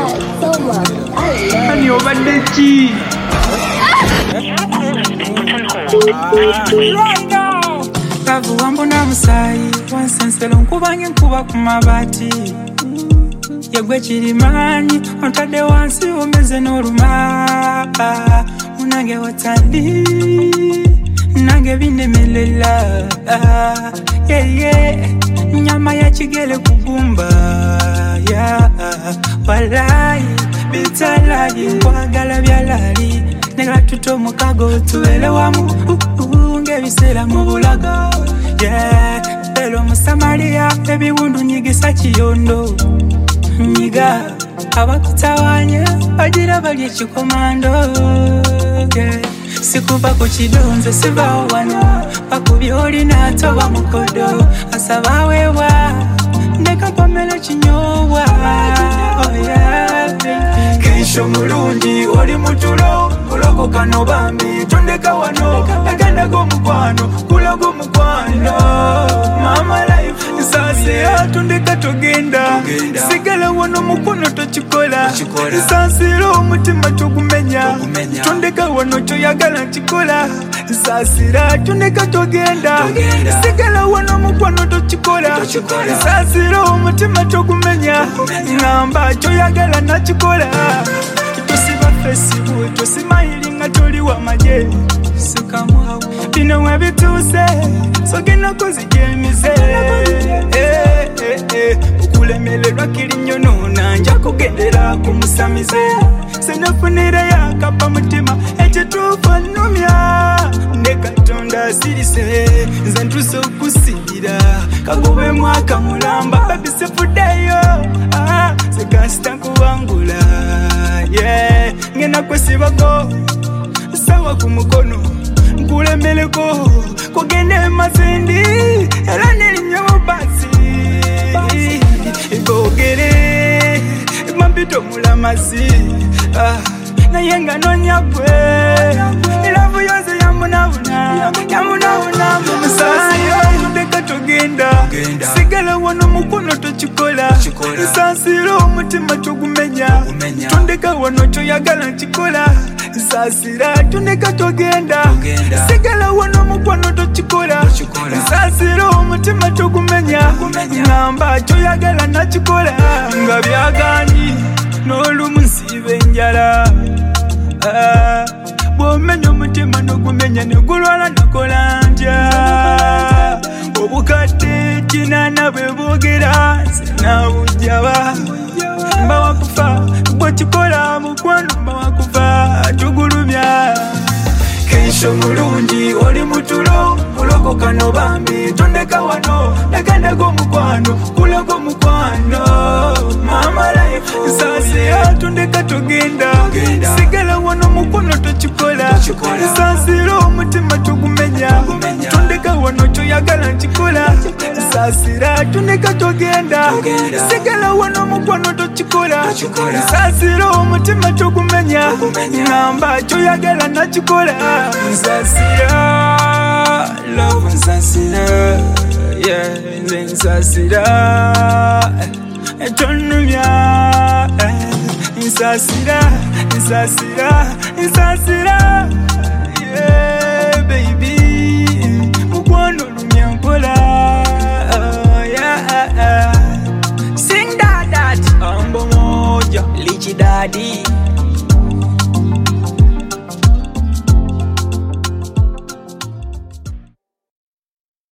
Ani obadechi. Kavu wambo na musai wansenselo nkubange nkuba kumabati yegwe chirimani ontade wansi omeze n'oluma munange watandi nange binemelela nyama ya chigele kugumba walai bitalayi kwagala byalali nega tuto mukago tuwele wamu ngebisela mu bulago elo musamaria ebiwundu nyigisa kiyondo nyiga abakutawanya bagira bali ekikomando sikuba ku kidonze sibawo wano bakubyoli natoba mukodo asabawewa ndeka pamela kinyowa Keisho mulungi oli mutulo kulokoka no bambi tondeka wano agenda go mukwano kulogo mukwano mama life sase atondeka togenda sigala wano mukono tochikola sasiro umutima tugumenya tondeka wano choyagala chikola sasira tondeka togenda sigala wano mukono tochikola sasiro umutima tugumenya ngamba choyagala na chikola tusiba fesibu tusimaili nga toli wa maje sikamwawo bino webituse sogena kozijemize ukulemelelwa kirinyo nona nja kugendera kumusamize senafunira yakapa mutima ekitufa numya nekatonda sirise nzantuse okusirira kagobe mwaka mulamba babisefudeyo sekasita nkubangula ngena kwesibago sawa kumukono nkulemeleko kugende mazindi era nelinyo basi igogere mambito mulamazi nayenga nonyagwe ilavu yose yamunabuna mumusasi tondeka togenda sigala wano mukono tochikola sasiro umutima tugumenya tondeka wano choyagala chikola sasira tondeka togenda sigala wano mukono tochikola sasiro umutima tugumenya ngamba choyagala na chikola nga byagani n'olumunsibe njala bwomenya omutima n'ogumenya negulwala nakolanja obukadde kinana bwe boogera sinabujjaba mba wakufa bwekikola mukwano mba wakufa tugulumya Keisho mulungi oli mutulo kulokoka no bambi tondeka wano nagenda go mukwano kulogo mukwano mama life sase atondeka togenda sigala wano mukono tochikola sasiro umutima tugumenya tondeka wano choyagala chikola sasira tondeka togenda sigala wano mukono tochikola sasiro umutima tugumenya ngamba choyagala na chikola sasira love sasira sasira etonumya sasira baby mukwano lumya mpola sing that ambo moja lichi daddy